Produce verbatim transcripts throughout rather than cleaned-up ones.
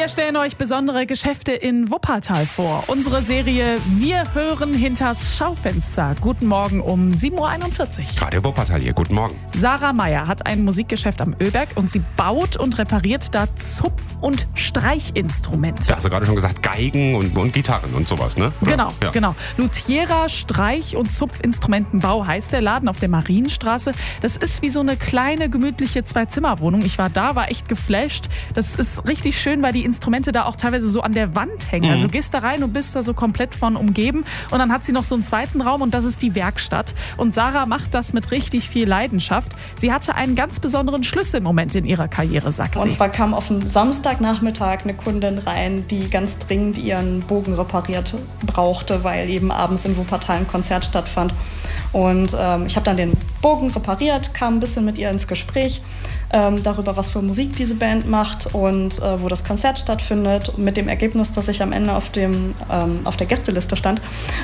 Wir stellen euch besondere Geschäfte in Wuppertal vor. Unsere Serie Wir hören hinters Schaufenster. Guten Morgen um sieben Uhr einundvierzig. Radio Wuppertal hier, guten Morgen. Sarah Meyer hat ein Musikgeschäft am Ölberg und sie baut und repariert da Zupf- und Streichinstrumente. Da hast du gerade schon gesagt, Geigen und, und Gitarren und sowas, ne? Oder? Genau, ja. genau. Luthiera Streich- und Zupfinstrumentenbau heißt der Laden auf der Marienstraße. Das ist wie so eine kleine, gemütliche Zwei-Zimmer-Wohnung. Ich war da, war echt geflasht. Das ist richtig schön, weil die Instrumente da auch teilweise so an der Wand hängen. Mhm. Also gehst da rein und bist da so komplett von umgeben. Und dann hat sie noch so einen zweiten Raum und das ist die Werkstatt. Und Sarah macht das mit richtig viel Leidenschaft. Sie hatte einen ganz besonderen Schlüsselmoment in ihrer Karriere, sagt sie. Und zwar kam auf einen Samstagnachmittag eine Kundin rein, die ganz dringend ihren Bogen repariert brauchte, weil eben abends in Wuppertal ein Konzert stattfand. Und ähm, ich habe dann den Bogen repariert, kam ein bisschen mit ihr ins Gespräch ähm, darüber, was für Musik diese Band macht und äh, wo das Konzert stattfindet, mit dem Ergebnis, dass ich am Ende auf, dem, ähm, auf der Gästeliste stand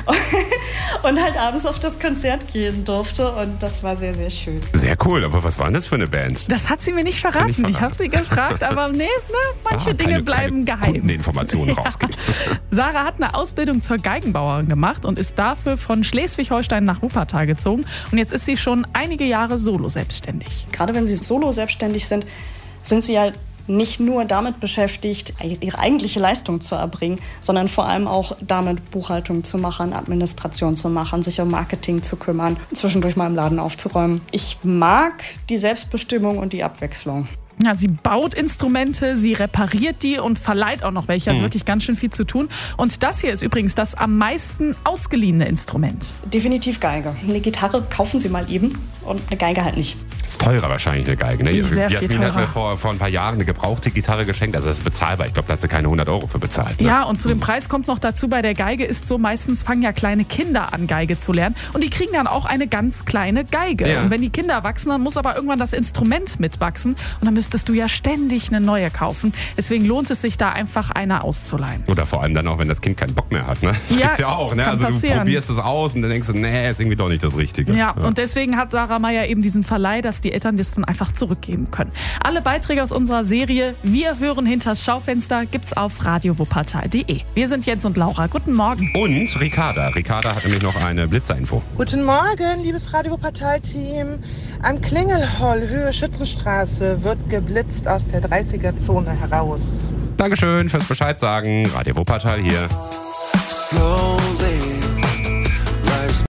und halt abends auf das Konzert gehen durfte und das war sehr, sehr schön. Sehr cool, aber was war denn das für eine Band? Das hat sie mir nicht verraten. Nicht verraten. Ich habe sie gefragt, aber nee, ne, manche ah, keine, Dinge bleiben keine geheim. Kundeninformationen ja. rausgeben. Sarah hat eine Ausbildung zur Geigenbauerin gemacht und ist dafür von Schleswig-Holstein nach Wuppertal gezogen. Und jetzt ist sie schon einige Jahre solo selbstständig. Gerade wenn sie solo selbstständig sind, sind sie ja nicht nur damit beschäftigt, ihre eigentliche Leistung zu erbringen, sondern vor allem auch damit, Buchhaltung zu machen, Administration zu machen, sich um Marketing zu kümmern, zwischendurch mal im Laden aufzuräumen. Ich mag die Selbstbestimmung und die Abwechslung. Ja, sie baut Instrumente, sie repariert die und verleiht auch noch welche. Also mhm. wirklich ganz schön viel zu tun. Und das hier ist übrigens das am meisten ausgeliehene Instrument. Definitiv Geige. Eine Gitarre kaufen Sie mal eben und eine Geige halt nicht. Ist teurer wahrscheinlich, eine Geige. Ne? Sehr Jasmin viel hat mir vor, vor ein paar Jahren eine gebrauchte Gitarre geschenkt. Also das ist bezahlbar. Ich glaube, da hat sie keine hundert Euro für bezahlt. Ne? Ja, und zu dem Preis kommt noch dazu, bei der Geige ist so, meistens fangen ja kleine Kinder an, Geige zu lernen. Und die kriegen dann auch eine ganz kleine Geige. Ja. Und wenn die Kinder wachsen, dann muss aber irgendwann das Instrument mitwachsen. Und dann müsstest du ja ständig eine neue kaufen. Deswegen lohnt es sich da einfach eine auszuleihen. Oder vor allem dann auch, wenn das Kind keinen Bock mehr hat. Ne? Das ja, gibt's ja auch. Ne? Kann also passieren. Du probierst es aus und dann denkst du, nee, ist irgendwie doch nicht das Richtige. Ja, ja, und deswegen hat Sarah Meyer eben diesen Verleih, dass die Eltern das dann einfach zurückgeben können. Alle Beiträge aus unserer Serie Wir hören hinters Schaufenster gibt's auf radio wuppertal punkt de. Wir sind Jens und Laura. Guten Morgen. Und Ricarda. Ricarda hat nämlich noch eine Blitzerinfo. Guten Morgen, liebes Radio Wuppertal-Team. Am Klingelholl, Höhe Schützenstraße, wird geblitzt aus der dreißiger-Zone heraus. Dankeschön fürs Bescheid sagen. Radio Wuppertal hier. Slow